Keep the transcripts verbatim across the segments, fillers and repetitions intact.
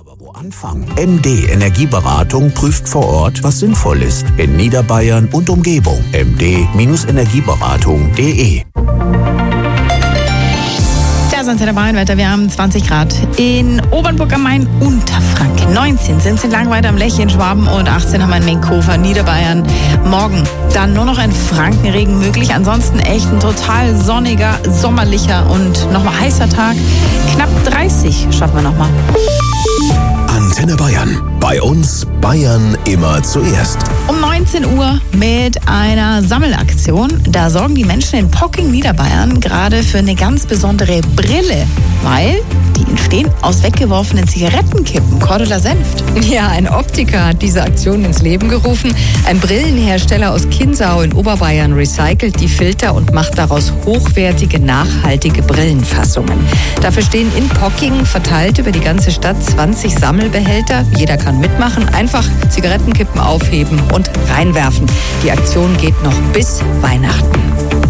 Aber wo anfangen? M D Energieberatung prüft vor Ort, was sinnvoll ist. In Niederbayern und Umgebung. m d Energieberatung punkt de. Das ist Antenne Bayern Wetter. Wir haben zwanzig Grad in Obernburg am Main, Unterfranken. neunzehn sind es in Langweid am Lech in Schwaben und achtzehn haben wir in Menkhofer, Niederbayern. Morgen dann nur noch ein Frankenregen möglich. Ansonsten echt ein total sonniger, sommerlicher und nochmal heißer Tag. Knapp dreißig schaffen wir nochmal. Antenne Bayern. Bei uns Bayern immer zuerst. Um neunzehn Uhr mit einer Sammelaktion. Da sorgen die Menschen in Pocking, Niederbayern, gerade für eine ganz besondere Brille, weil die entstehen aus weggeworfenen Zigarettenkippen. Cordula Senft. Ja, ein Optiker hat diese Aktion ins Leben gerufen. Ein Brillenhersteller aus Kinsau in Oberbayern recycelt die Filter und macht daraus hochwertige, nachhaltige Brillenfassungen. Dafür stehen in Pocking verteilt über die ganze Stadt zwanzig Sammelbehälter. Jeder kann mitmachen, einfach Zigarettenkippen aufheben und reinwerfen. Die Aktion geht noch bis Weihnachten.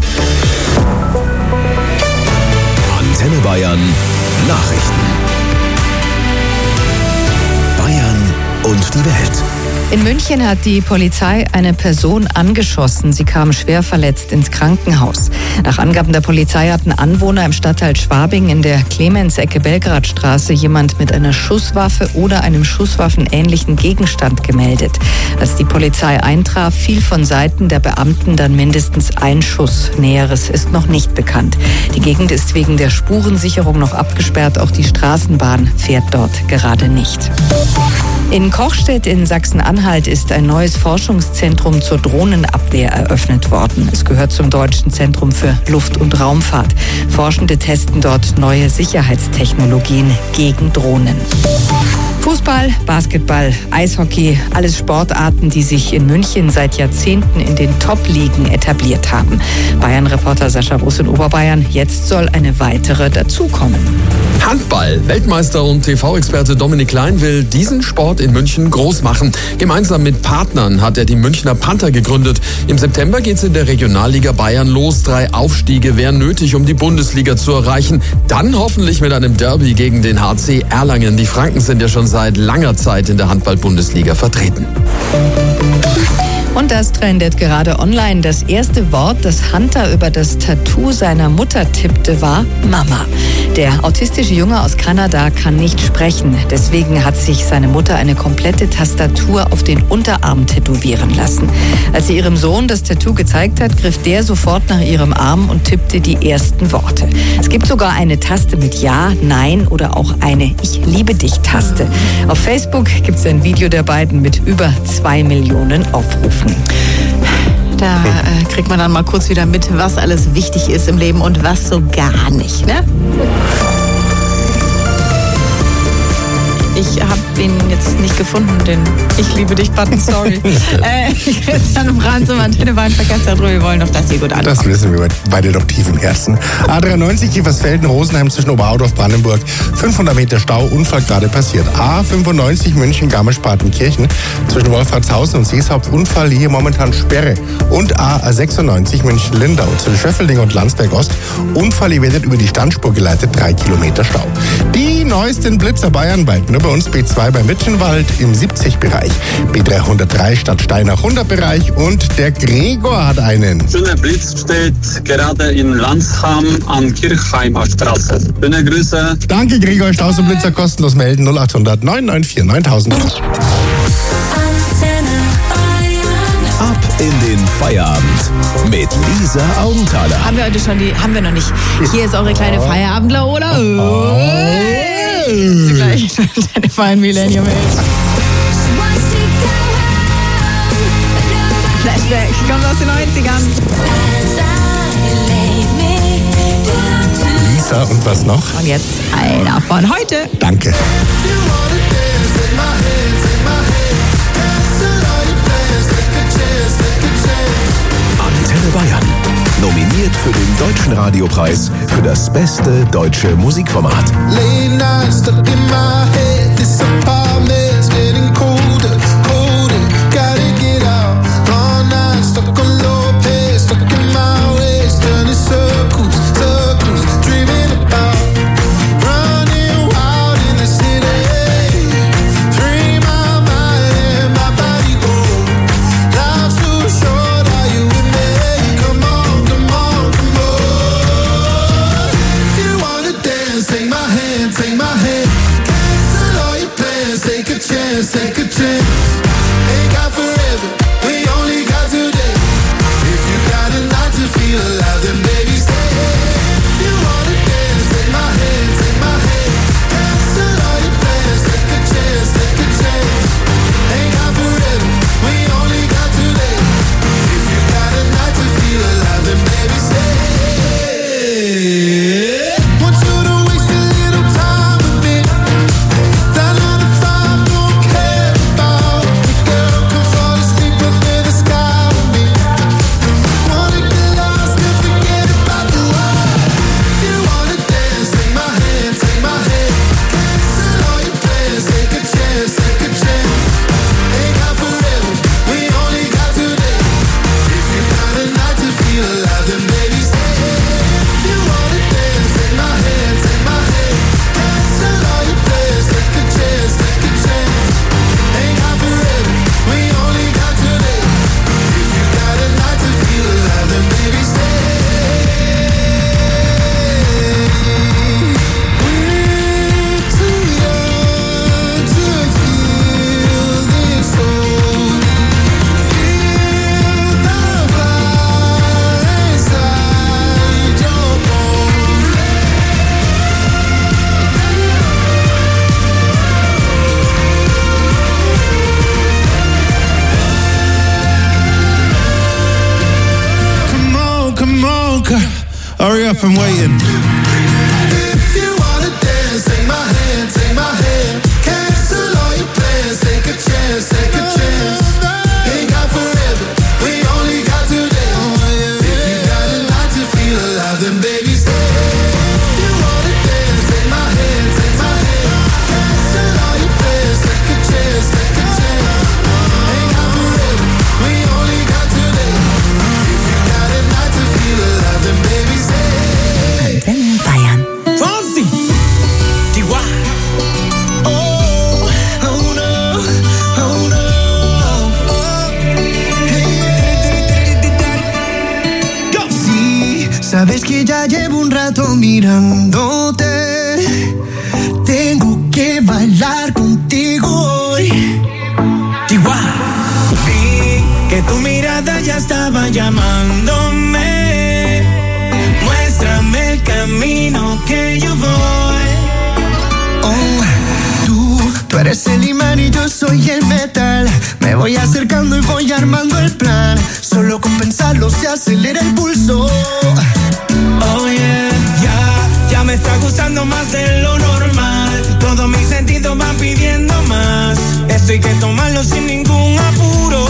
Antenne Bayern Nachrichten. Bayern und die Welt. In München hat die Polizei eine Person angeschossen. Sie kam schwer verletzt ins Krankenhaus. Nach Angaben der Polizei hatten Anwohner im Stadtteil Schwabing in der Clemens-Ecke Belgradstraße jemand mit einer Schusswaffe oder einem schusswaffenähnlichen Gegenstand gemeldet. Als die Polizei eintraf, fiel von Seiten der Beamten dann mindestens ein Schuss. Näheres ist noch nicht bekannt. Die Gegend ist wegen der Spurensicherung noch abgesperrt. Auch die Straßenbahn fährt dort gerade nicht. In Kochstedt in Sachsen-Anhalt ist ein neues Forschungszentrum zur Drohnenabwehr eröffnet worden. Es gehört zum Deutschen Zentrum für Luft- und Raumfahrt. Forschende testen dort neue Sicherheitstechnologien gegen Drohnen. Fußball, Basketball, Eishockey, alles Sportarten, die sich in München seit Jahrzehnten in den Top-Ligen etabliert haben. Bayern-Reporter Sascha Russ in Oberbayern, jetzt soll eine weitere dazukommen. Handball. Weltmeister und T V-Experte Dominik Klein will diesen Sport in München groß machen. Gemeinsam mit Partnern hat er die Münchner Panther gegründet. Im September geht es in der Regionalliga Bayern los. Drei Aufstiege wären nötig, um die Bundesliga zu erreichen. Dann hoffentlich mit einem Derby gegen den H C Erlangen. Die Franken sind ja schon seit langer Zeit in der Handball-Bundesliga vertreten. Und das trendet gerade online. Das erste Wort, das Hunter über das Tattoo seiner Mutter tippte, war Mama. Der autistische Junge aus Kanada kann nicht sprechen. Deswegen hat sich seine Mutter eine komplette Tastatur auf den Unterarm tätowieren lassen. Als sie ihrem Sohn das Tattoo gezeigt hat, griff der sofort nach ihrem Arm und tippte die ersten Worte. Es gibt sogar eine Taste mit Ja, Nein oder auch eine Ich liebe dich Taste. Auf Facebook gibt es ein Video der beiden mit über zwei Millionen Aufrufen. Da äh, kriegt man dann mal kurz wieder mit, was alles wichtig ist im Leben und was so gar nicht, ne? Ich habe ihn jetzt nicht gefunden, den Ich liebe dich Button, sorry. äh, Christian Brandt und Antenne Bayern Verkehrszentrum, wir wollen doch, dass ihr gut ankommt. Das wissen wir beide doch tief im Herzen. A dreiundneunzig Kiefersfelden, Rosenheim zwischen Oberhaudorf, Brandenburg. fünfhundert Meter Stau, Unfall gerade passiert. A fünfundneunzig München, Garmisch-Partenkirchen zwischen Wolfratshausen und Seeshaupt. Unfall, hier momentan Sperre. Und A sechsundneunzig München, Lindau zwischen Schöffelding und Landsberg Ost. Unfall, ihr werdet über die Standspur geleitet, drei Kilometer Stau. Die neuesten Blitzer bayernweit. Nur bei uns B zwei bei Mitchenwald im siebzig-Bereich, B dreihundertdrei Stadtsteinach hundert-Bereich und der Gregor hat einen. Schöner Blitz steht gerade in Landsham an Kirchheimer Straße. Schöne Grüße. Danke Gregor, Staus und Blitzer kostenlos melden null acht hundert neun neun vier neuntausend. Ab in den Feierabend mit Lisa Augenthaler. Haben wir heute schon die, haben wir noch nicht. Hier ist eure kleine Feierabendler, oder? Oh. Hey. Gleich deine feinen Millennium Hits. Flashback, kommt aus den neunzigern. Lisa, und was noch? Und jetzt einer von heute. Danke. Antenne Bayern. Nominiert für den Deutschen Radiopreis für das beste deutsche Musikformat. dance, take a chance. Ain't got forever, we only got today. If you got a night to feel alive, then baby stay. If you wanna dance, take my hand, take my hand. Cancel all your plans, take a chance, take a chance. Ain't got forever, we only got today. If you got a night to feel alive, then baby stay. Want you to waste a little time with me. That nine to five don't care about me. Girl, come fall asleep under the sky with me. Wanna get lost and forget about the world. If you wanna dance, take my hand, take my hand. Cancel all your plans, take a chance, take a chance. Ain't got forever, we only got today. If you got a night to feel alive, then baby stay. If you wanna dance, take my hand, take my hand. Cancel all your plans, take a chance, take a chance. Ain't got forever, we only got today. If you got a night to feel alive, then baby stay. We're too young to feel this old. Feel the fire inside your bones. Come on, come on, girl. Hurry up, I'm waiting. If you wanna dance, take my hand, take my hand. Cancel all your plans, take a chance, take a chance. Ain't got forever, we only got today. If you got a night to feel alive, then baby stay. If you wanna dance, take my hand, take my hand. Cancel all your plans, take a chance, take a chance. Ain't got forever, we only got today. If you got a night to feel alive, then baby stay. Bayern. Fonsi, Tiwa. Oh, oh no, oh no. Go. Sí, sabes que ya llevo un rato mirándote. Tengo que bailar contigo hoy. Tiwa. Vi que tu mirada ya estaba llamándome. Muéstrame el camino que yo voy. Oh, tú, tú eres el imán y yo soy el metal. Me voy acercando y voy armando el plan. Solo con pensarlo se acelera el pulso. Oh yeah, ya, ya me está gustando más de lo normal. Todos mis sentidos van pidiendo más. Esto hay que tomarlo sin ningún apuro.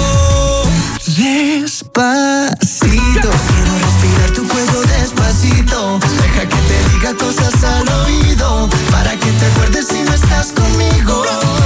Despacito, quiero respirar tu fuego despacito. Deja que te diga cosas al oído, para que te acuerdes si no estás conmigo.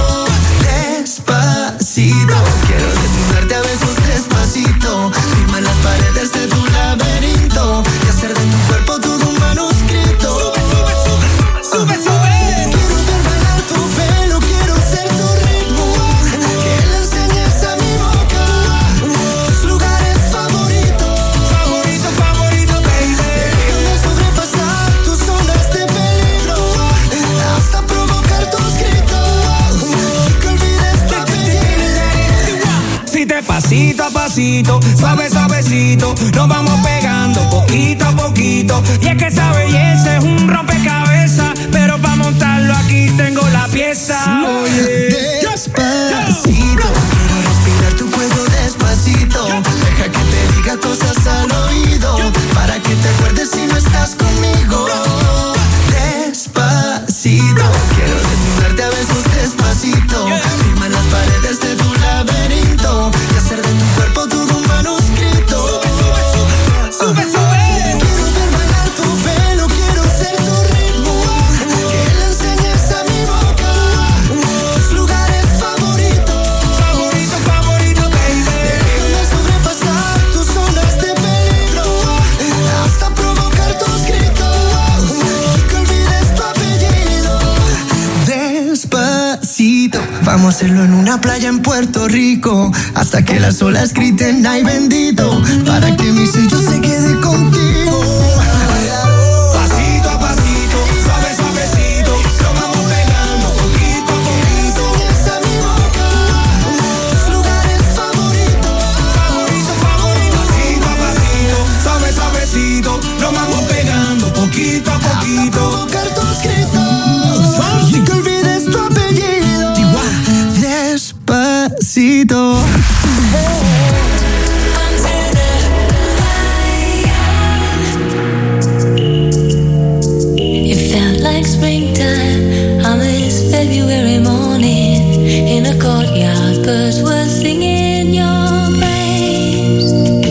Despacito, quiero desnudarte a besos despacito. Firma las paredes de tu laberinto y hacer de tu cuerpo todo un manuscrito. Sube, sube, sube, sube, sube. Quiero ver bailar tu pelo, quiero ser tu ritmo. Que le enseñes a mi boca tus lugares favoritos. Favorito, favorito, baby. Déjame sobrepasar tus zonas de peligro hasta provocar tus gritos y que olvides tu apellido. Si te pasito a pasito, suave, suavecito, nos vamos pegando poquito a poquito. Y es que esa belleza es un rompecabezas, pero para montarlo aquí tengo la pieza. Oye, despacito, quiero respirar tu fuego despacito. Deja que te diga cosas al oído, para que te acuerdes si no estás conmigo. Despacito, quiero desnudarte a besos despacito. Firma las paredes de tu laberinto y hacer de tu cuerpo todo un manuscrito. Sube, sube, sube, sube, sube. Quiero ver bailar tu pelo, quiero ser tu ritmo. Que le enseñes a mi boca tus lugares favoritos. Favorito, favorito, baby. Déjame sobrepasar tus zonas de peligro hasta provocar tus gritos y que olvides tu apellido. Despacito, vamos a hacerlo en una playa en Puerto Rico, hasta que las olas griten ay bendito, para que mi sello se quede contigo. Pasito a pasito, suave suavecito, lo vamos pegando poquito a poquito. a courtyard, birds were singing your praise.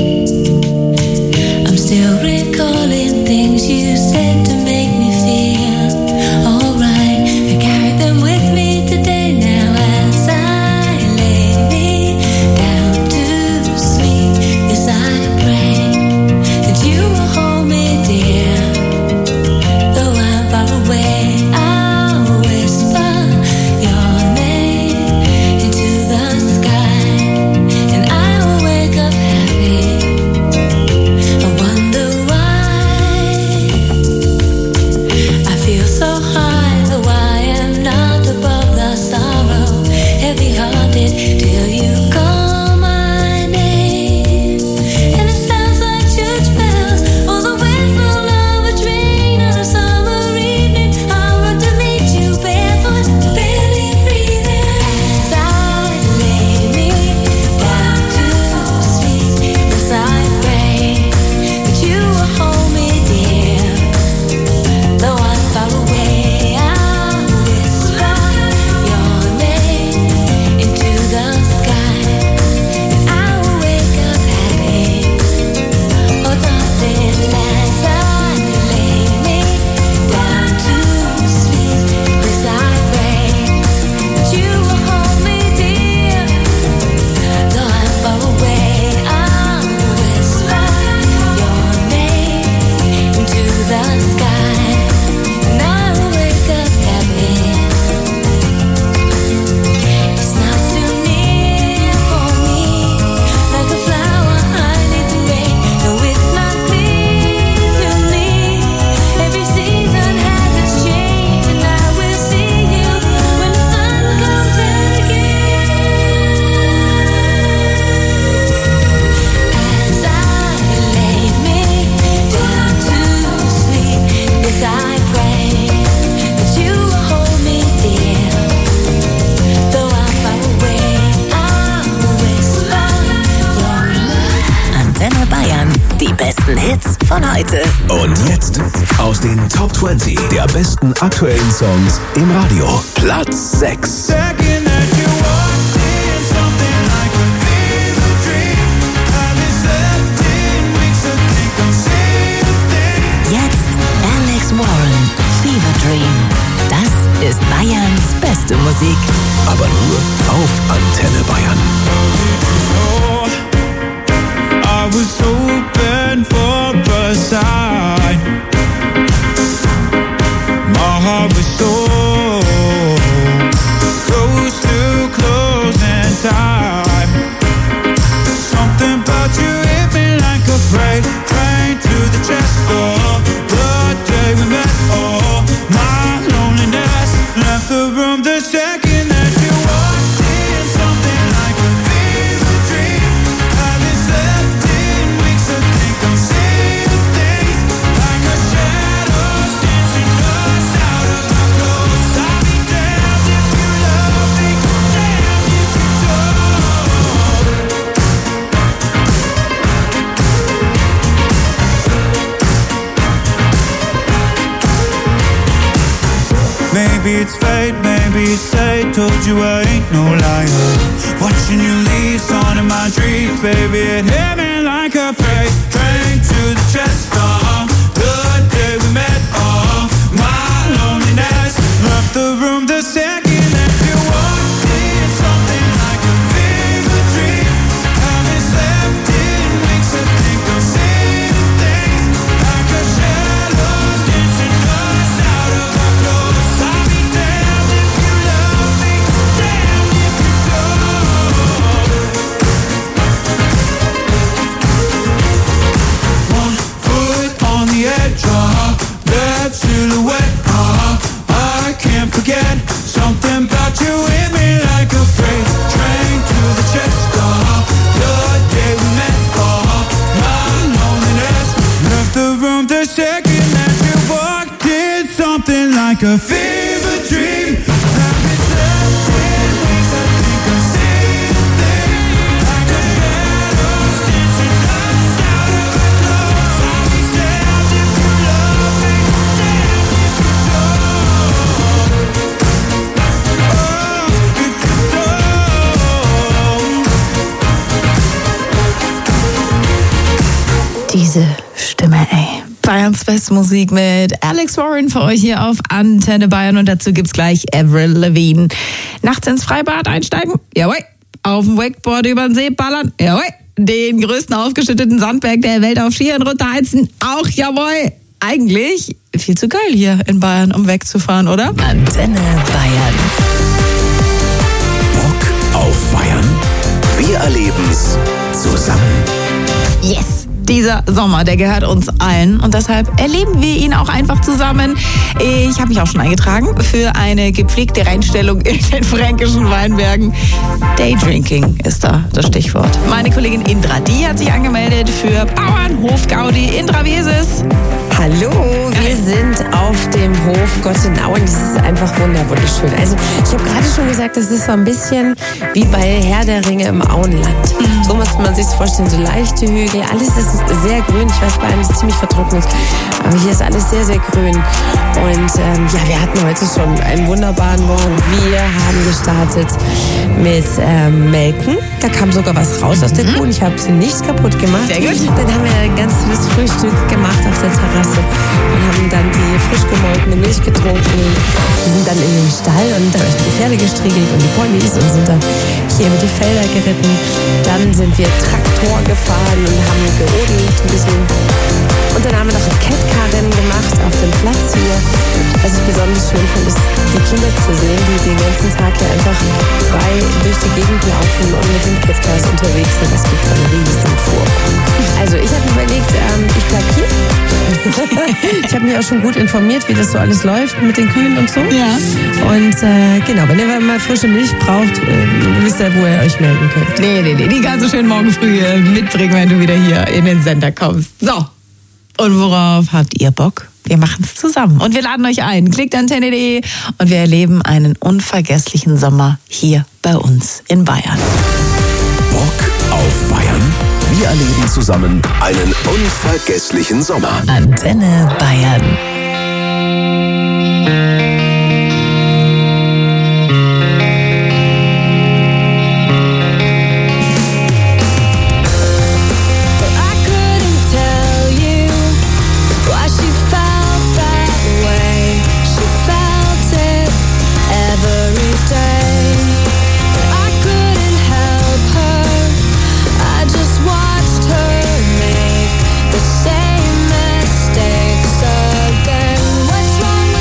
I'm still recalling things you said to make me feel alright. I carry them with me today now as I lay me down to sleep. Yes, I pray that you will hold me dear, though I'm far away. I'll whisper your name into the sky, and I will wake up happy. I wonder why I feel so high, though I am not above the sorrow. Heavy-hearted till you call my name, and it sounds like church bells or the whistle of a train on a summer evening. I'll run to meet you barefoot, barely breathing, as I lay me down to sleep. Yes, I pray that you will hold me dear, though I'm far away. I'll whisper your name into the sky, and I will wake up happy. Oh, darling, as I lay me down to sleep. Yes, I pray that you will hold me dear, though I'm far away. I'll whisper your name into the sky, and I will wake up happy. It's not too near for me, like a flower I need to rain. No, it's not clear to me. Every season has its change, and I will see you when the sun comes again. As I lay me down to sleep, yes, I pray that you will hold me dear, though I'm far away. I'll whisper your name. Antenne Bayern. Die besten Hits von heute. Und jetzt aus den Top zwanzig der besten aktuellen Songs im Radio. Platz sechs. Jetzt Alex Warren, Fever Dream. Das ist Bayerns beste Musik. Aber nur auf Antenne Bayern. I was hoping for a sign. My heart was so close to closing time. Something about you hit me like a freight train to the chest. Oh, the day we met. Oh, my loneliness left the room the second that you walked in. Something like a fever dream. Haven't slept in weeks. I think I'm seeing things like a shadow dancing us out of our clothes. I'll be damned if you love me, damned if you don't. Maybe it's fate, maybe it's fate. Told you I ain't no liar. Watching you leave, on in my dreams, baby. It hit me like a freight train to the chest. Oh, the day we met. Oh, my loneliness left the room the second that you walked in. Something like a fever dream. Haven't slept in weeks. I think I'm seeing things like a shadow dancing us out of our clothes. I'll be damned if you love me, damned if you don't. One foot on the edge, uh, that silhouette, uh, I can't forget. Something about you hit me like a freight train to the chest. Uh, the day we met, uh, my loneliness left the room the second that you walked in. Something like a fever dream. Haven't slept in weeks. I think I'm seeing things like a shadow dancing us out of our clothes. I'll be damned if you love me, damned if you don't. Oh, if you don't. Diese Stimme, ey. Bayerns beste Musik mit Alex Warren für euch hier auf Antenne Bayern. Und dazu gibt's gleich Avril Lavigne. Nachts ins Freibad einsteigen? Jawohl. Auf dem Wakeboard über den See ballern? Jawohl. Den größten aufgeschütteten Sandberg der Welt auf Skiern runterheizen? Auch jawohl. Eigentlich viel zu geil hier in Bayern, um wegzufahren, oder? Antenne Bayern. Bock auf Bayern? Wir erleben's zusammen. Yes! Dieser Sommer, der gehört uns allen und deshalb erleben wir ihn auch einfach zusammen. Ich habe mich auch schon eingetragen für eine gepflegte Reinstellung in den fränkischen Weinbergen. Daydrinking ist da das Stichwort. Meine Kollegin Indra, die hat sich angemeldet für Bauernhof Gaudi. Indra, wie ist es? Hallo, wir sind auf dem Hof Gottenau und es ist einfach wunderschön. Also ich habe gerade schon gesagt, das ist so ein bisschen wie bei Herr der Ringe im Auenland. Mhm. So muss man sich vorstellen, so leichte Hügel, alles ist sehr grün. Ich weiß, Bayern ist ziemlich vertrocknet, aber hier ist alles sehr, sehr grün. Und ähm, ja, wir hatten heute schon einen wunderbaren Morgen. Wir haben gestartet mit ähm, Melken. Da kam sogar was raus aus der Kuh und ich habe sie nicht kaputt gemacht. Sehr gut. Dann haben wir ein ganz tolles Frühstück gemacht auf der Terrasse und haben dann die frisch gemolkene Milch getrunken. Wir sind dann in den Stall und da haben die Pferde gestriegelt und die Ponys und sind dann hier über die Felder geritten. Dann sind wir Traktor gefahren und haben gerodelt ein bisschen. Und dann haben wir noch ein Catcar-Rennen gemacht auf dem Platz hier. Was ich besonders schön fand, ist die Kinder zu sehen, die den ganzen Tag hier einfach frei durch die Gegend laufen und mit den Catcars unterwegs sind. Das gibt einen riesen Vorkommen. Also ich habe überlegt, ähm, ich bleib hier. Ich habe mich auch schon gut informiert, wie das so alles läuft mit den Kühen und so. Ja. Und äh, genau, wenn ihr mal frische Milch braucht, äh, wisst ihr, wo ihr euch melden könnt. Nee, nee, nee, die kannst du schön morgen früh mitbringen, wenn du wieder hier in den Sender kommst. So, und worauf habt ihr Bock? Wir machen es zusammen und wir laden euch ein. Klickt antenne punkt de und wir erleben einen unvergesslichen Sommer hier bei uns in Bayern. Bock auf Bayern? Wir erleben zusammen einen unvergesslichen Sommer. Antenne Bayern. Same mistakes again. What's wrong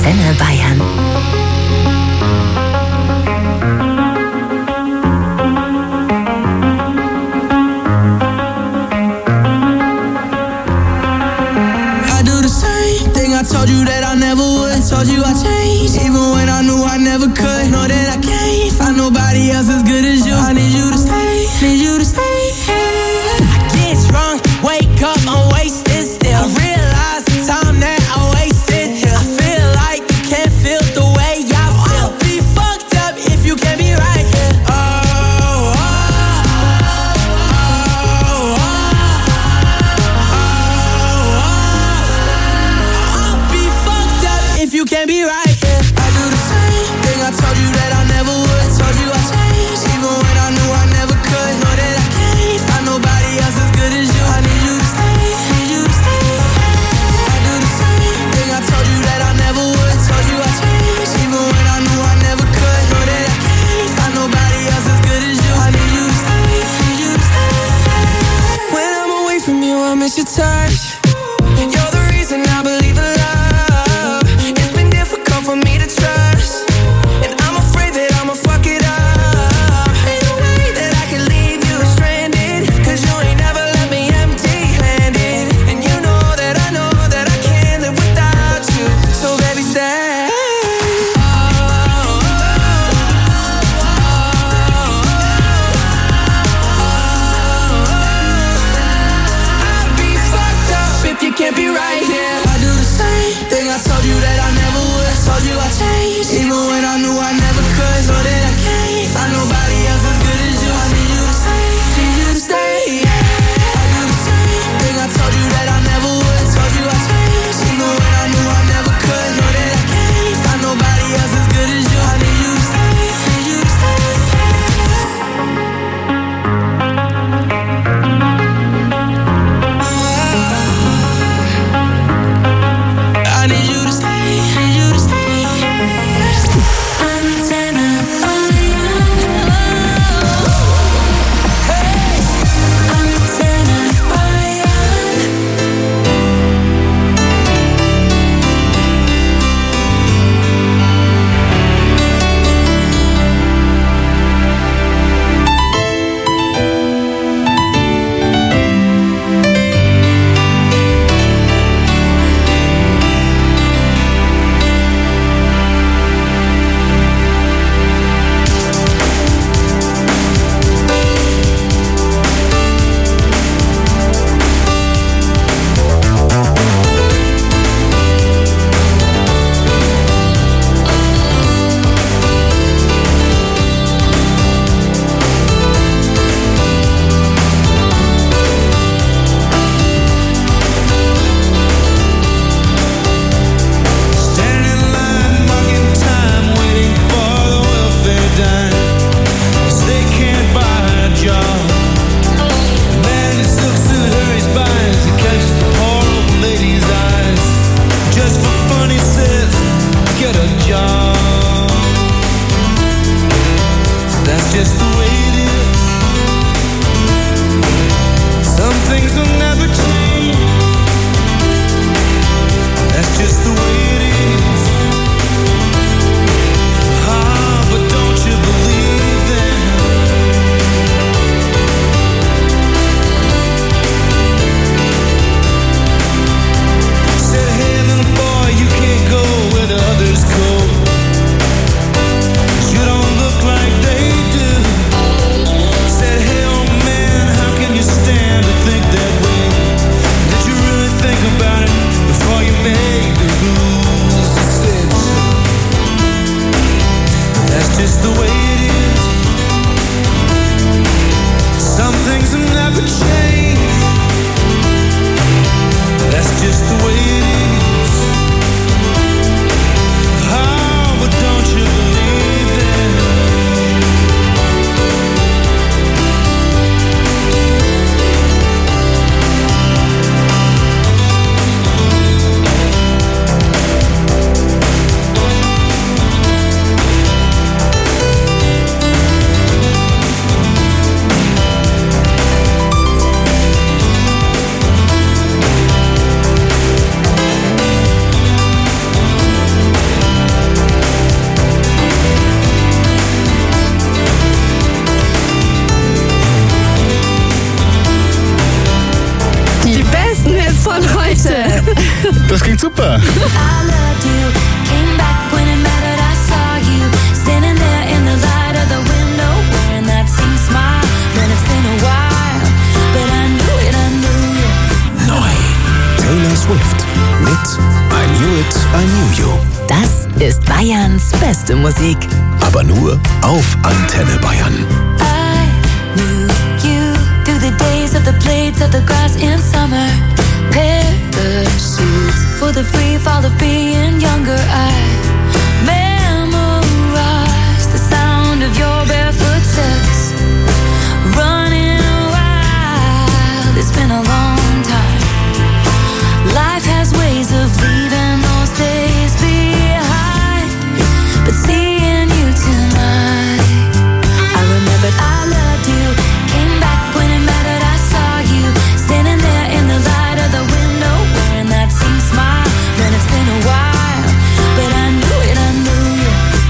Antenne Bayern. I told you that I never would. I told you I changed, even when I knew I never could. Know that I can't find nobody else as good as you. I need you to stay, need you to stay. I get drunk, wake up, I'm wasted still. I realize the time that I wasted here. I feel like you can't feel the way I feel. I'll be fucked up if you can't be right here. Oh, oh, oh, oh, oh. If you can't be right here, I do the same thing. I told you that I never would. I told you I changed, even when I knew I never could. Know that I can't find nobody else as good as you. I need you to stay, need you to stay. I do the same thing. I told you that I never would. I told you I changed, even when I knew I never could. Know that I can't find nobody else as good as you. I need you to stay, need you to stay. When I'm away from you, I miss your touch. You're the reason I believe in love. For me to trust, and I'm afraid that I'ma fuck it up. Ain't no way that I can leave you stranded, cause you ain't never left me empty-handed. And you know that I know that I can't live without you. So baby stay. Oh, oh, oh, oh. I'd be fucked up if you can't be right here. I do the same thing. I told you that I never would. Told you I changed, even when I knew I never could. Know that I can't find nobody else as good as you. I need you to stay, need you to stay. I do the same thing. I told you that I never would. Told you I changed, even when I knew I never could. Know that I can't find nobody else as good as you. I need you to stay, need you to stay. I need you to stay, need you to stay. Das klingt super. Neu. Taylor Swift mit I Knew It, I Knew You. Das ist Bayerns beste Musik. Aber nur auf Antenne Bayern. I knew you through the days of the blades of the grass in summer. Parachutes for the free fall of being younger. I memorized the sound of your barefoot steps. Running wild, it's been a long time. Life has ways of leaving those days behind. But seeing you tonight, I remembered I loved you. Came back when it mattered, I saw you standing there in the light of the window, wearing that same smile. Then it's been a while, but I knew it, I knew you.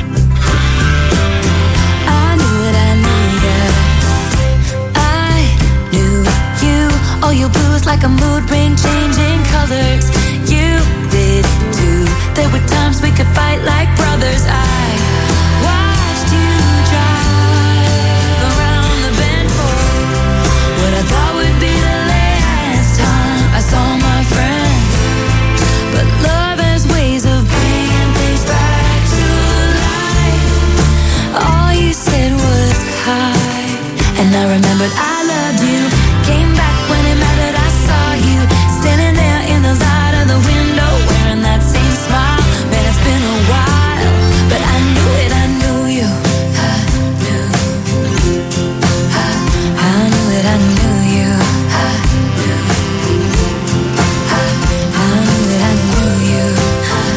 I knew it, I knew you. I knew you. Oh, your blues like a mood ring, changing colors. You did too. There were times we could fight like brothers. I watched you drive around the bend for what I thought would be the last time I saw my friend. But love has ways of bringing things back to life. All you said was hi, and I remembered I loved you. Came back when it mattered, I saw you standing there in the light of the window, wearing that same smile. Man, it's been a while, but I knew it, I knew you. I knew, I, I knew it, I knew you. I knew, I, I knew it, I knew you. I,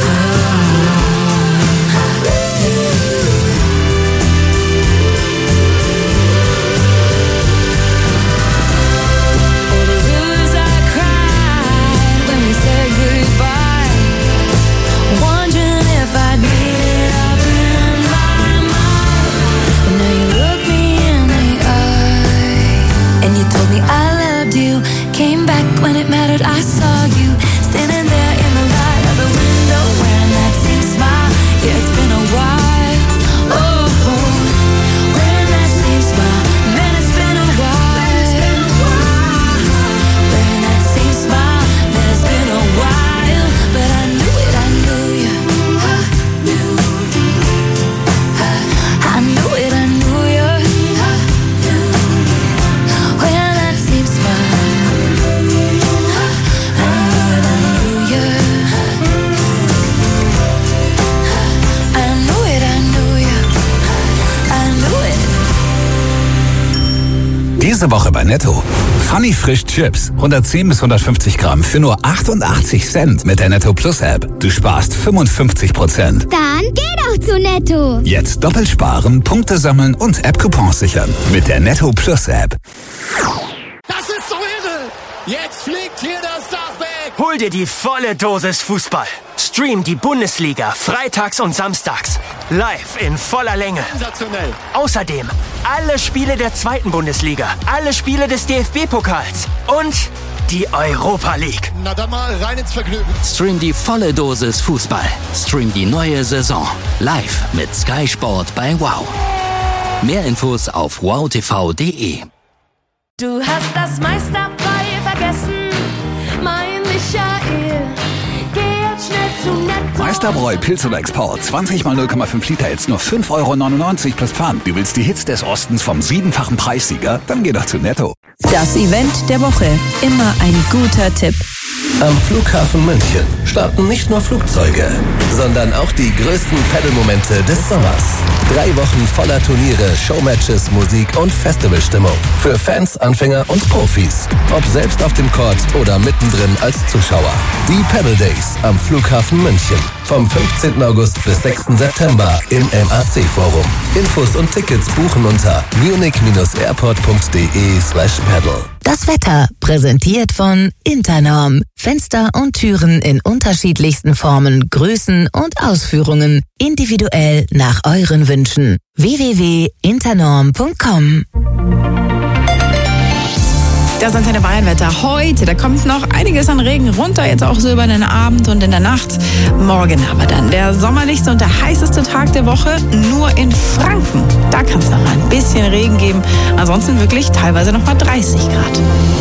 oh, the rivers I cried when we said goodbye, wondering if I'd made it up in my mind. But now you look me in the eye, and you told me I loved you. Came back when it mattered, I saw you standing there in the light of the window, wearing that same smile. Yeah, it's been a while. Oh, wearing that same smile. Man, it's been a while. Wearing that same smile. Man, it's been a while. But I knew it, I knew you. I knew. I, I knew it, I knew you. I knew. Wearing that same smile. I knew it, I knew you. I knew it, I knew you. I knew it. Diese Woche bei Netto. Funny Frisch Chips. hundertzehn bis hundertfünfzig Gramm für nur achtundachtzig Cent mit der Netto Plus App. Du sparst fünfundfünfzig Prozent. Dann geh doch zu Netto. Jetzt doppelt sparen, Punkte sammeln und App-Coupons sichern. Mit der Netto Plus App. Das ist so irre! Jetzt fliegt hier das Dach weg! Hol dir die volle Dosis Fußball. Stream die Bundesliga freitags und samstags. Live in voller Länge. Sensationell! Außerdem alle Spiele der zweiten Bundesliga, alle Spiele des D F B-Pokals und die Europa League. Na dann mal rein ins Vergnügen. Stream die volle Dosis Fußball. Stream die neue Saison. Live mit Sky Sport bei Wow. Mehr Infos auf wow t v punkt d e. Du hast das Meisterbrei vergessen, mein Michael. Geh jetzt schnell zu Netto. Meisterbräu Pilz oder Export. zwanzig mal null Komma fünf Liter, jetzt nur fünf Euro neunundneunzig plus Pfand. Du willst die Hits des Ostens vom siebenfachen Preissieger? Dann geh doch zu Netto. Das Event der Woche. Immer ein guter Tipp. Am Flughafen München starten nicht nur Flugzeuge, sondern auch die größten Pedal-Momente des Sommers. Drei Wochen voller Turniere, Showmatches, Musik und Festivalstimmung. Für Fans, Anfänger und Profis. Ob selbst auf dem Court oder mittendrin als Zuschauer. Die Pedal Days am Flughafen München. Vom fünfzehnten August bis sechsten September im M A C Forum. Infos und Tickets buchen unter munich dash airport punkt d e slash pedal. Das Wetter präsentiert von Internorm. Fenster und Türen in unterschiedlichsten Formen, Größen und Ausführungen. Individuell nach euren Wünschen. w w w punkt internorm punkt com Das Antenne Bayern Wetter heute. Da kommt noch einiges an Regen runter, jetzt auch so über den Abend und in der Nacht. Morgen aber dann der sommerlichste und der heißeste Tag der Woche nur in Franken. Da kann es noch mal ein bisschen Regen geben. Ansonsten wirklich teilweise noch mal dreißig Grad.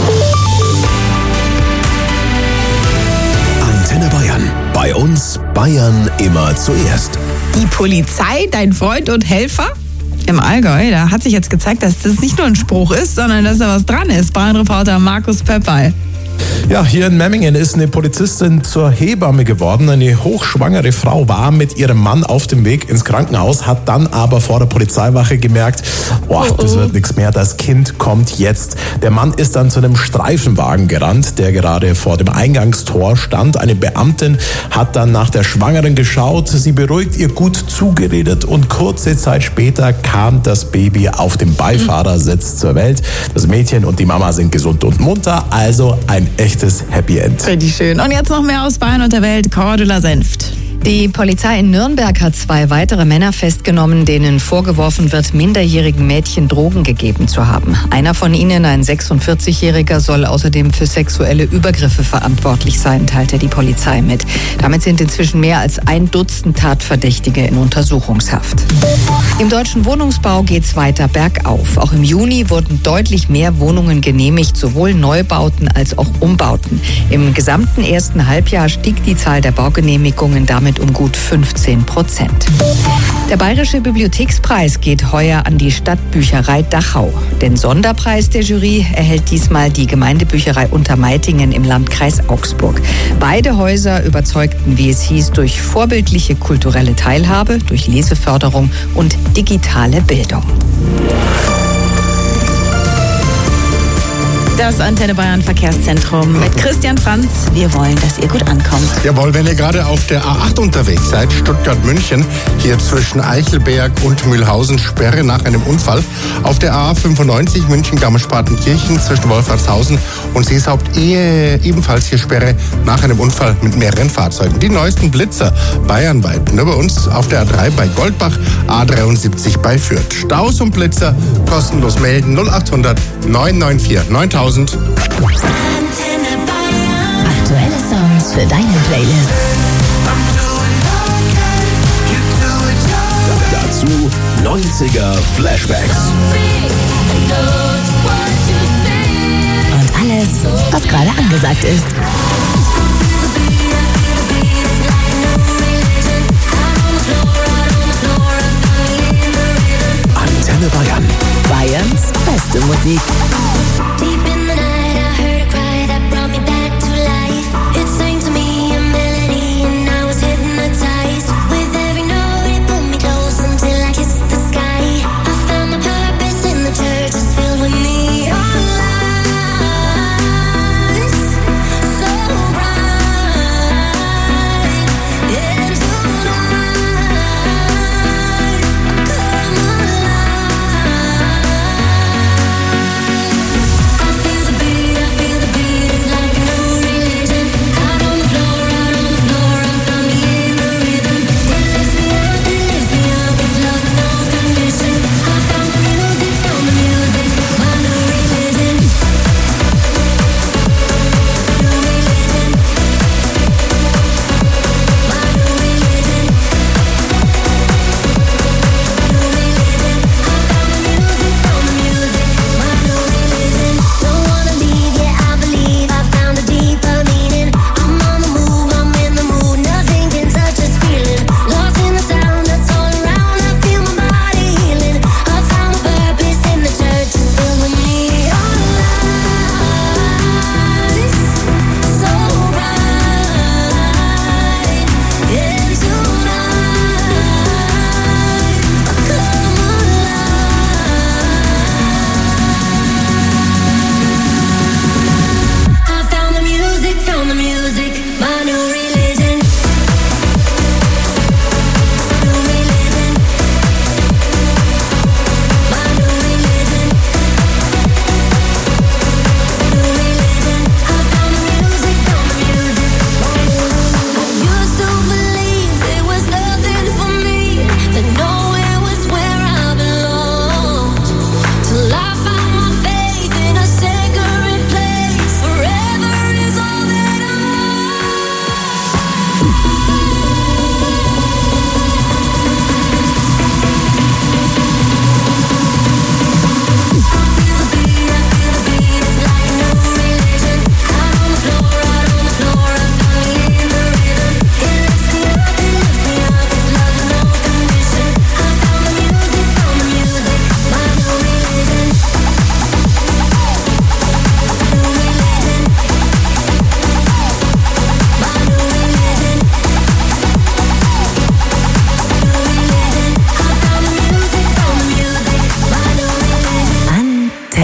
Antenne Bayern. Bei uns Bayern immer zuerst. Die Polizei, dein Freund und Helfer? Im Allgäu, da hat sich jetzt gezeigt, dass das nicht nur ein Spruch ist, sondern dass da was dran ist. Bayern-Reporter Markus Pöppal. Ja, hier in Memmingen ist eine Polizistin zur Hebamme geworden. Eine hochschwangere Frau war mit ihrem Mann auf dem Weg ins Krankenhaus, hat dann aber vor der Polizeiwache gemerkt, oh, das wird nichts mehr, das Kind kommt jetzt. Der Mann ist dann zu einem Streifenwagen gerannt, der gerade vor dem Eingangstor stand. Eine Beamtin hat dann nach der Schwangeren geschaut, sie beruhigt, ihr gut zugeredet und kurze Zeit später kam das Baby auf dem Beifahrersitz zur Welt. Das Mädchen und die Mama sind gesund und munter, also ein echtes Happy End. Richtig schön. Und jetzt noch mehr aus Bayern und der Welt. Cordula Senft. Die Polizei in Nürnberg hat zwei weitere Männer festgenommen, denen vorgeworfen wird, minderjährigen Mädchen Drogen gegeben zu haben. Einer von ihnen, ein sechsundvierzigjähriger, soll außerdem für sexuelle Übergriffe verantwortlich sein, teilte die Polizei mit. Damit sind inzwischen mehr als ein Dutzend Tatverdächtige in Untersuchungshaft. Im deutschen Wohnungsbau geht's weiter bergauf. Auch im Juni wurden deutlich mehr Wohnungen genehmigt, sowohl Neubauten als auch Umbauten. Im gesamten ersten Halbjahr stieg die Zahl der Baugenehmigungen damit um gut fünfzehn Prozent. Der Bayerische Bibliothekspreis geht heuer an die Stadtbücherei Dachau. Den Sonderpreis der Jury erhält diesmal die Gemeindebücherei Untermeitingen im Landkreis Augsburg. Beide Häuser überzeugten, wie es hieß, durch vorbildliche kulturelle Teilhabe, durch Leseförderung und digitale Bildung. Das Antenne Bayern Verkehrszentrum mit Christian Franz. Wir wollen, dass ihr gut ankommt. Jawohl, wenn ihr gerade auf der A acht unterwegs seid, Stuttgart-München, hier zwischen Eichelberg und Mühlhausen, Sperre nach einem Unfall. Auf der A fünfundneunzig München-Garmisch-Partenkirchen zwischen Wolfratshausen und Seeshaupt ebenfalls hier Sperre nach einem Unfall mit mehreren Fahrzeugen. Die neuesten Blitzer bayernweit. Nur bei uns auf der A drei bei Goldbach, A dreiundsiebzig bei Fürth. Staus und Blitzer kostenlos melden null achthundert neun neun vier neuntausend. Aktuelle Songs für deine Playlist. Dazu neunziger Flashbacks. Und alles, was gerade angesagt ist. Antenne Bayern. Bayerns beste Musik.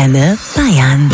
Antenne Bayern.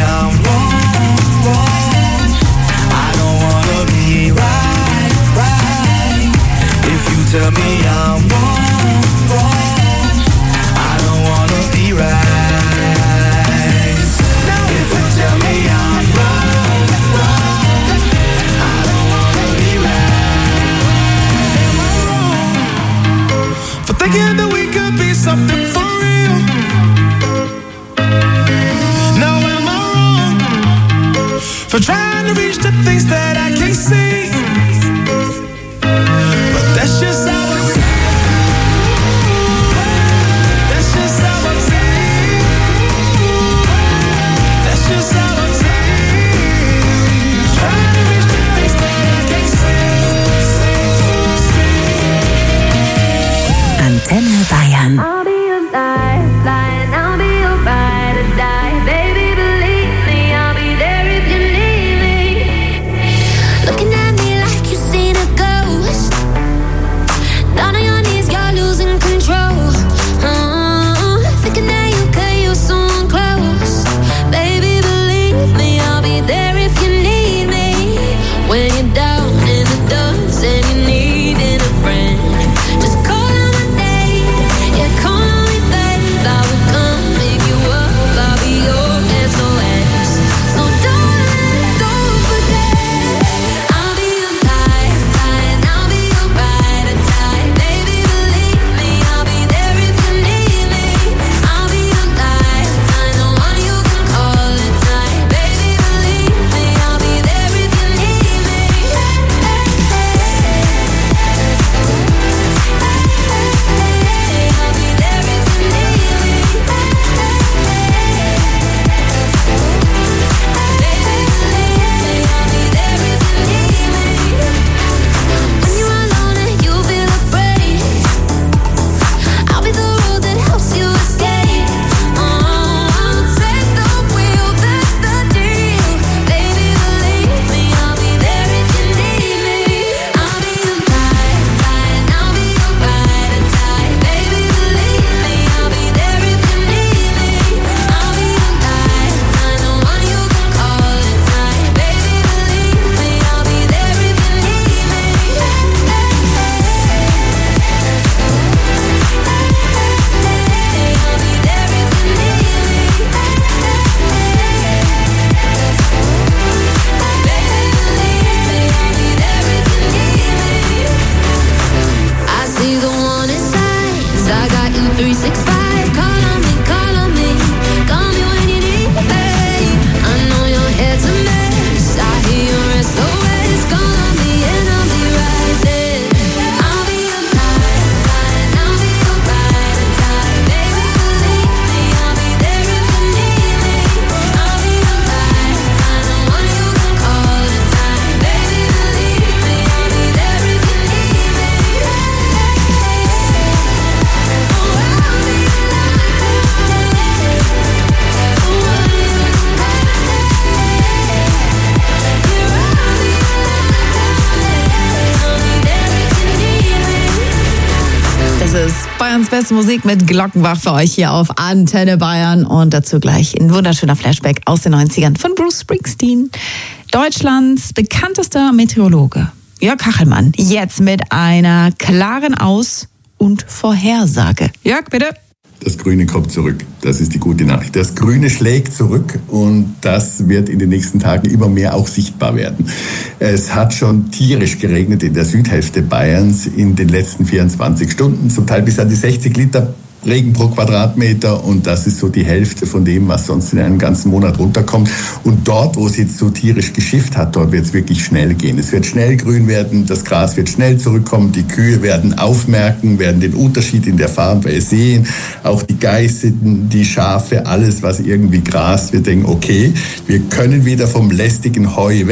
I'm wrong, wrong, I don't wanna be right, right. If you tell me I'm wrong, wrong, I don't wanna be right. Now if you tell me I'm wrong, wrong, I don't wanna be right. Am I wrong for thinking that we could be something for real? Now am I wrong for trying to reach the things that I can't see? But that's just how I feel. That's just how I feel. That's just how I feel. Trying to reach the things that I can't see. Antenne Bayern. I'll be your lifeline, I'll be your ride or die. Baby, believe me, I'll be there if you need me. Looking at me like you've seen a ghost. Down on your knees, you're losing control. Uh, thinking that you could use someone close. Baby, believe me, I'll be there if you need me. When you're down in the dumps and you needing a friend, just call on my name. Yeah, call on me, babe. I will come pick you up. I'll be your S O S. So darling, don't forget. I'll be your lifeline. I'll be your ride or die. Baby, believe me, I'll be there if you need me. I'll be your lifeline, the one you can call at night. Baby, believe me, I'll be there if you need me. When you're alone and you feel afraid, I'll be the road that helps you escape. I'll take the wheel, that's the deal. Baby, believe me, I'll be there if you need me. I'll be your lifeline, I'll be your ride or die. Baby, believe me, I'll be there if you need me. I'll be your lifeline, the one you can call at night. Baby, believe me, I'll be there if you need me. I see the warning signs. I got you three sixty-five. Call on me, call on me. Call me when you need me, babe. I know your head's a mess. I hear your S O S. Call on me and I'll be right there. I'll be your lifeline. I'll be your ride or die. Baby, believe me, I'll be there if you need me. I'll be your lifeline, the one you can call at night. Baby, believe me, I'll be there if you need me. Das ist Bayerns beste Musik mit Glockenbach für euch hier auf Antenne Bayern und dazu gleich ein wunderschöner Flashback aus den neunzigern von Bruce Springsteen. Deutschlands bekanntester Meteorologe Jörg Kachelmann, jetzt mit einer klaren Aus- und Vorhersage. Jörg, bitte. Das Grüne kommt zurück. Das ist die gute Nachricht. Das Grüne schlägt zurück und das wird in den nächsten Tagen immer mehr auch sichtbar werden. Es hat schon tierisch geregnet in der Südhälfte Bayerns in den letzten vierundzwanzig Stunden, zum Teil bis an die sechzig Liter Regen pro Quadratmeter und das ist so die Hälfte von dem, was sonst in einem ganzen Monat runterkommt. Und dort, wo es jetzt so tierisch geschifft hat, dort wird es wirklich schnell gehen. Es wird schnell grün werden, das Gras wird schnell zurückkommen, die Kühe werden aufmerken, werden den Unterschied in der Farbe sehen, auch die Geiße, die Schafe, alles, was irgendwie Gras, wir denken, okay, wir können wieder vom lästigen Heu weg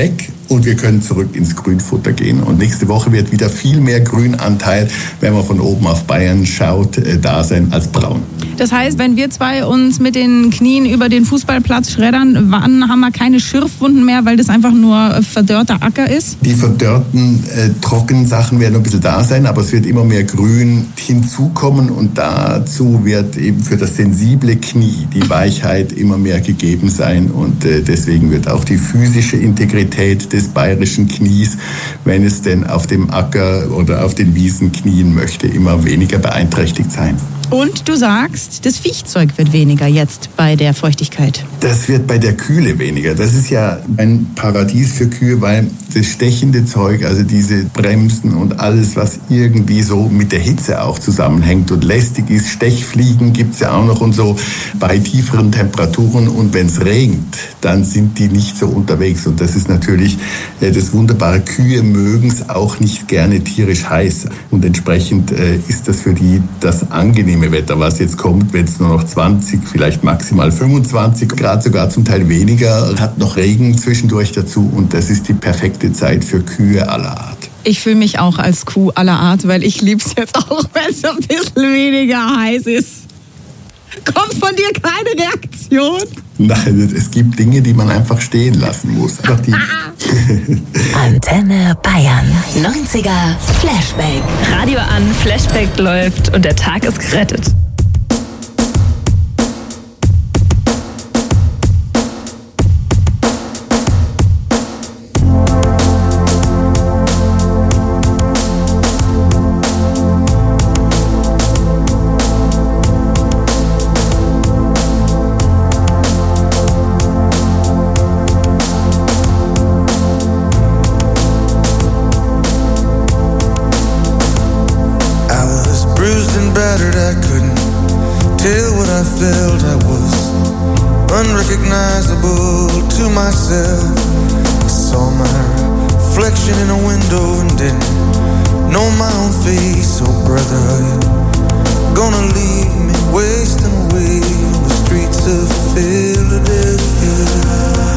und wir können zurück ins Grünfutter gehen. Und nächste Woche wird wieder viel mehr Grünanteil, wenn man von oben auf Bayern schaut, äh, da sein als braun. Das heißt, wenn wir zwei uns mit den Knien über den Fußballplatz schreddern, wann haben wir keine Schürfwunden mehr, weil das einfach nur verdörrter Acker ist? Die verdörrten, äh, trockenen Sachen werden ein bisschen da sein, aber es wird immer mehr Grün hinzukommen und dazu wird eben für das sensible Knie die Weichheit immer mehr gegeben sein und äh, deswegen wird auch die physische Integrität des bayerischen Knies, wenn es denn auf dem Acker oder auf den Wiesen knien möchte, immer weniger beeinträchtigt sein. Und du sagst, das Viehzeug wird weniger jetzt bei der Feuchtigkeit. Das wird bei der Kühle weniger. Das ist ja ein Paradies für Kühe, weil das stechende Zeug, also diese Bremsen und alles, was irgendwie so mit der Hitze auch zusammenhängt und lästig ist, Stechfliegen gibt's ja auch noch und so bei tieferen Temperaturen. Und wenn es regnet, dann sind die nicht so unterwegs. Und das ist natürlich äh, das Wunderbare. Kühe mögen es auch nicht gerne tierisch heiß. Und entsprechend äh, ist das für die das angenehme Wetter, was jetzt kommt, wenn es nur noch zwanzig, vielleicht maximal fünfundzwanzig Grad, sogar zum Teil weniger, hat noch Regen zwischendurch dazu und das ist die perfekte Zeit für Kühe aller Art. Ich fühle mich auch als Kuh aller Art, weil ich liebe es jetzt auch, wenn es ein bisschen weniger heiß ist. Kommt von dir keine Reaktion? Nein, es gibt Dinge, die man einfach stehen lassen muss. Einfach die Antenne Bayern. neunziger Flashback. Radio an, Flashback läuft und der Tag ist gerettet. Unrecognizable to myself. I saw my reflection in a window and didn't know my own face. Oh brother, are you gonna leave me wasting away on the streets of Philadelphia?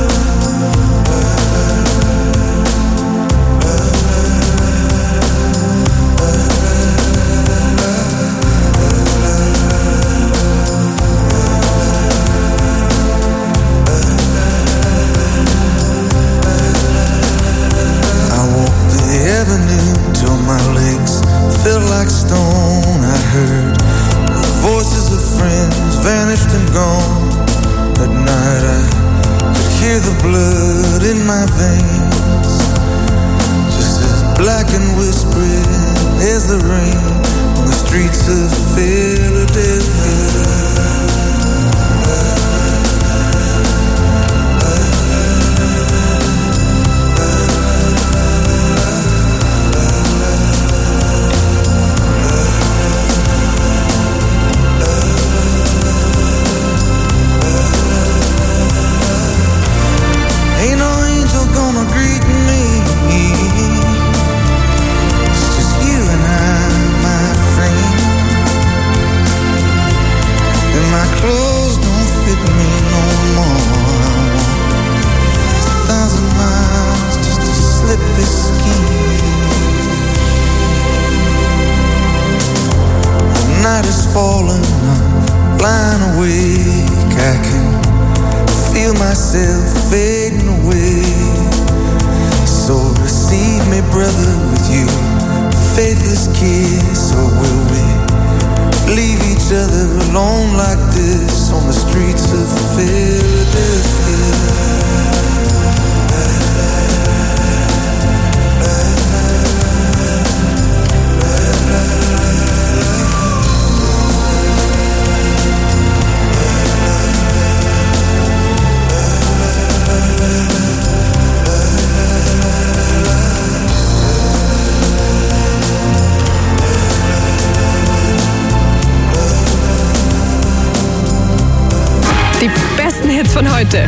Von heute.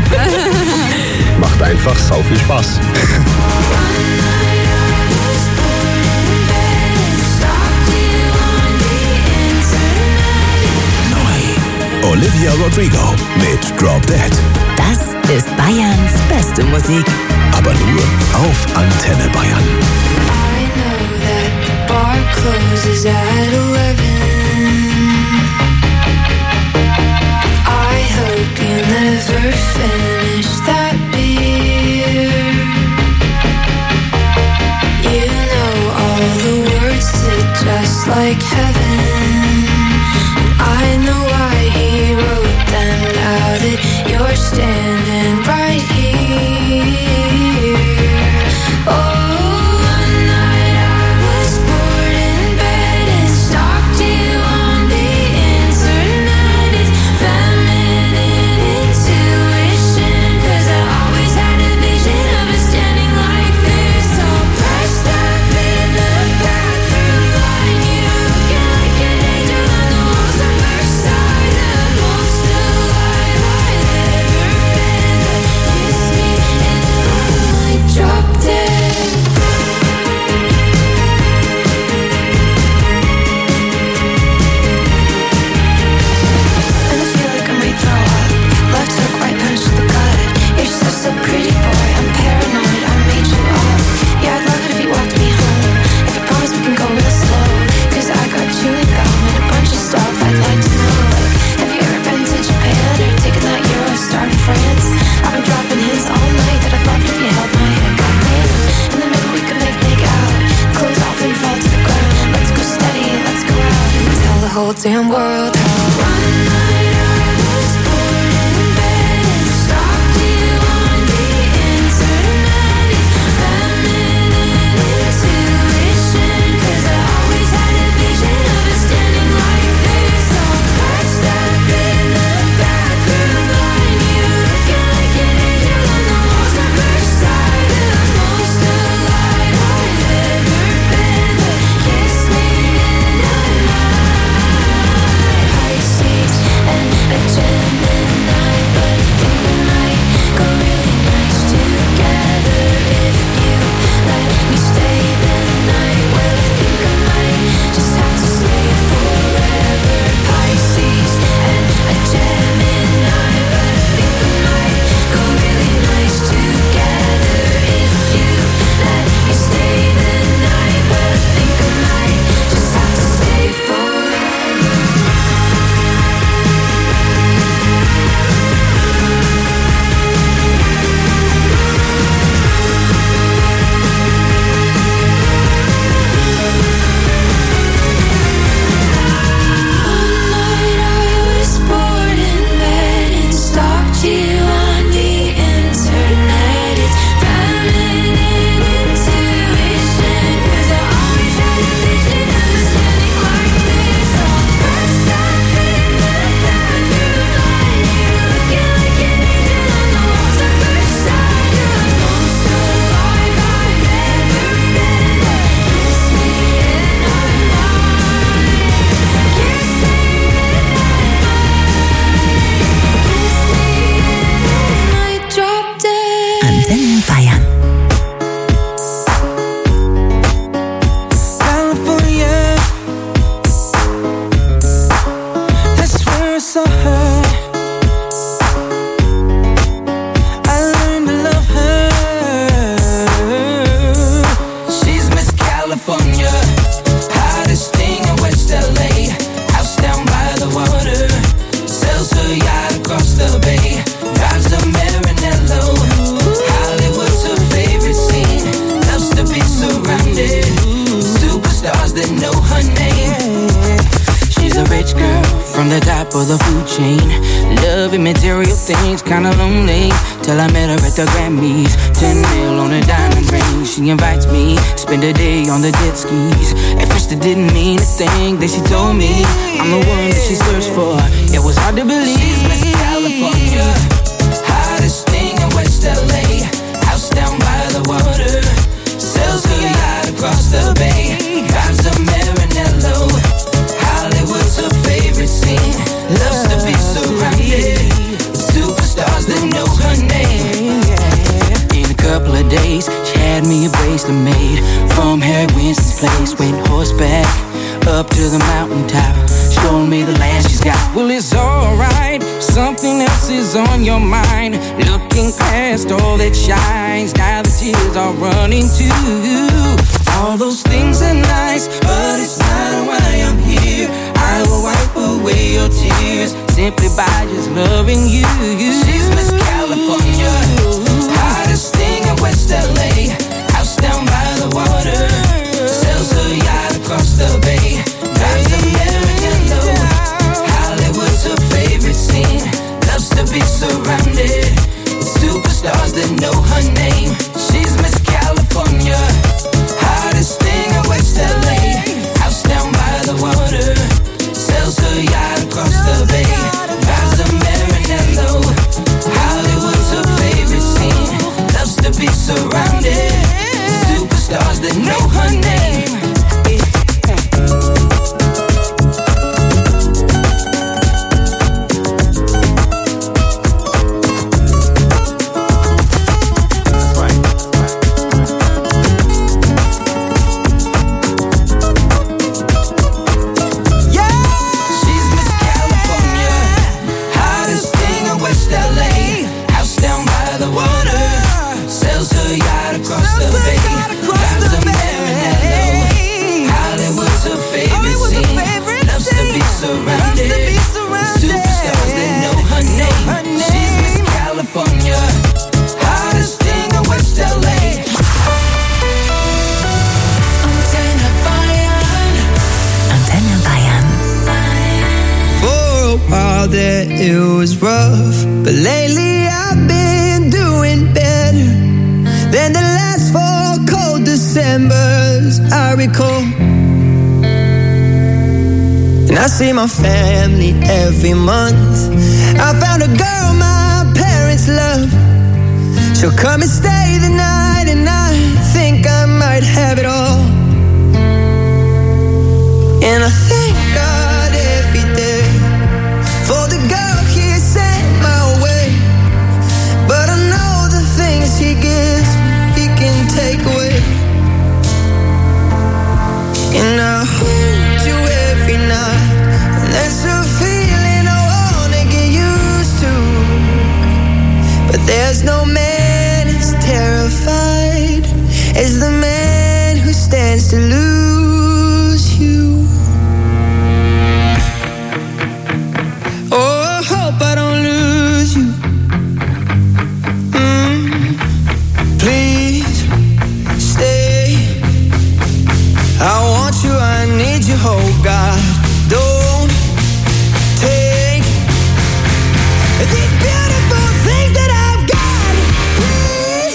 Macht einfach sau viel Spaß. Neu. Olivia Rodrigo mit Drop Dead. Das ist Bayerns beste Musik. Ab aber nur auf Antenne Bayern. I know that the bar closes at eleven. I hope you never finish that beer. You know all the words to Just Like Heaven. I know why he wrote them now that you're standing right here. Oh, one night I was bored in bed and stalked you on the internet. It's feminine intuition, 'cause I always had a vision of us standing like this. So pressed up in the bathroom line, you looking like an angel on the walls of Versailles. The most alive I've ever been. Kiss me and I might drop dead. And I feel like I might throw up. Left hook, right punch to the gut. You're so, so pretty, boy. I'm paranoid. I made you up. Yeah, I'd love it if you walked me home. If you promise we can go real slow. 'Cause I got chewing gum and a bunch of stuff I'd like to know. Like, have you ever been to Japan or taken that Eurostar to France? I've been dropping hints all night that I'd love it if you held my hand. Goddamn. In the middle we could make make out. Clothes off and fall to the ground. Let's go steady, let's go out and tell the whole damn world how. One night I was bored in bed and stalked you on the internet. It's feminine intuition, 'cause I always had a vision of us standing like this. So pressed up in the bathroom line, you looking like an angel on the walls of Versailles. The most alive I've ever been. But kiss me and I might. Pisces and a Gemini, but I think we might go really nice together if you let me stay the night. Well, I think I might just have to stay forever. Pisces and a Gemini, but I think we might go really nice together if you let me stay the night. Well, I think I might just have to stay forever. One night I was bored in bed and stalked you on the internet. It's feminine intuition, 'cause I always had a vision of us standing like this. All pressed up in the bathroom line, you looking like an angel on the walls of Versailles. The most alive I've ever been. But kiss me and I might. Kiss me and I might. Kiss me and I might drop dead. Antenne Bayern. California, that's where I saw her. I learned to love her. She's Miss California, hottest thing in West L A. House down by the water, sells her yacht across the bay. Drives a Maranello, Hollywood's her favorite scene. Loves to be surrounded, superstars that know her name. She's a rich girl from the top of the food chain. Loving material things, kinda lonely. Till I met her at the Grammys. Ten mil on a diamond ring. She invites me, spend a day on the jet skis. At first it didn't mean a thing. Then she told me I'm the one that she searched for. It was hard to believe. She's Miss California, hottest thing in West L A. House down by the water, sells her yacht across the bay. Drives a Maranello, Hollywood's her favorite scene. Loves to be surrounded, superstars that know her name. In a couple of days, she had me a bracelet made from Harry Winston's place. Went horseback up to the mountain top, showing me the land she's got. Well, it's alright, something else is on your mind. Looking past all that shines, now the tears are running too. All those things are nice, but it's not why I'm here. I will wipe away your tears, simply by just loving you. She's Miss California, hottest thing in West L A. House down by the water, sells her yacht across the bay. Drives a Maranello, Hollywood's her favorite scene. Loves to be surrounded with superstars that know her name. She's Miss California, hottest thing in West L A. House down by the water, sells her yacht across the bay. Drives a Maranello, Hollywood's her favorite scene. Loves to be surrounded with superstars that know her name. That it was rough, but lately I've been doing better than the last four cold Decembers I recall. And I see my family every month. I found a girl my parents love. She'll come and stay the night, and I think I might have it all. And I thank God every day for the girl he sent my way. But I know the things he gives, he can take away. And I hold you every night, and that's a feeling I wanna get used to. But there's no man as terrified as the man who stands to lose.